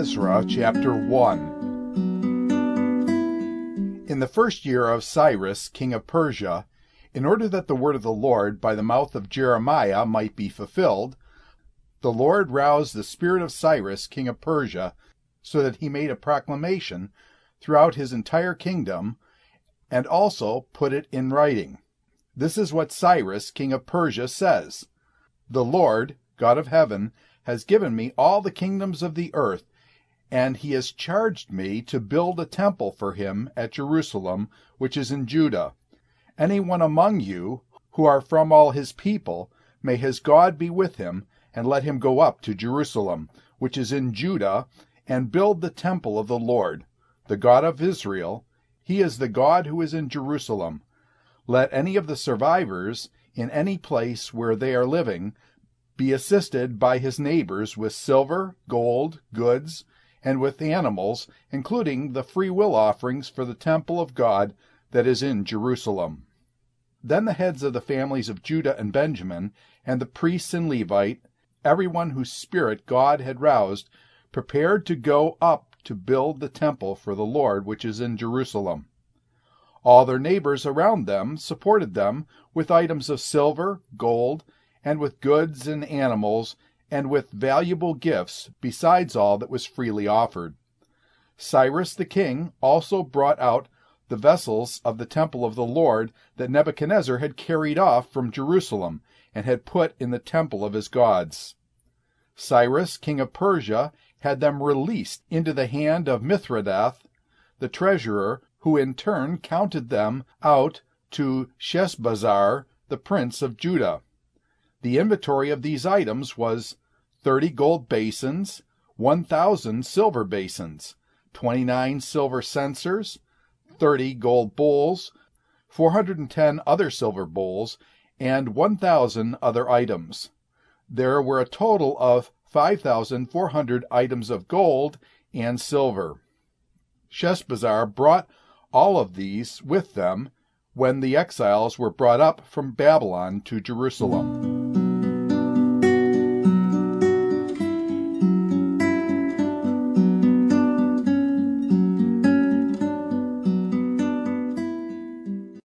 Ezra chapter 1. In the first year of Cyrus, king of Persia, in order that the word of the Lord by the mouth of Jeremiah might be fulfilled, the Lord roused the spirit of Cyrus, king of Persia, so that he made a proclamation throughout his entire kingdom, and also put it in writing. This is what Cyrus, king of Persia, says: "The Lord, God of heaven, has given me all the kingdoms of the earth, and he has charged me to build a temple for him at Jerusalem, which is in Judah. Anyone among you who are from all his people, may his God be with him, and let him go up to Jerusalem, which is in Judah, and build the temple of the Lord, the God of Israel. He is the God who is in Jerusalem. Let any of the survivors in any place where they are living be assisted by his neighbors with silver, gold, goods, and with animals, including the free will offerings for the temple of God that is in Jerusalem." Then the heads of the families of Judah and Benjamin, and the priests and Levite, everyone whose spirit God had roused, prepared to go up to build the temple for the Lord which is in Jerusalem. All their neighbors around them supported them with items of silver, gold, and with goods and animals, and with valuable gifts, besides all that was freely offered. Cyrus the king also brought out the vessels of the temple of the Lord that Nebuchadnezzar had carried off from Jerusalem, and had put in the temple of his gods. Cyrus, king of Persia, had them released into the hand of Mithredath, the treasurer, who in turn counted them out to Sheshbazzar, the prince of Judah. The inventory of these items was 30 gold basins, 1,000 silver basins, 29 silver censers, 30 gold bowls, 410 other silver bowls, and 1,000 other items. There were a total of 5,400 items of gold and silver. Sheshbazzar brought all of these with them when the exiles were brought up from Babylon to Jerusalem.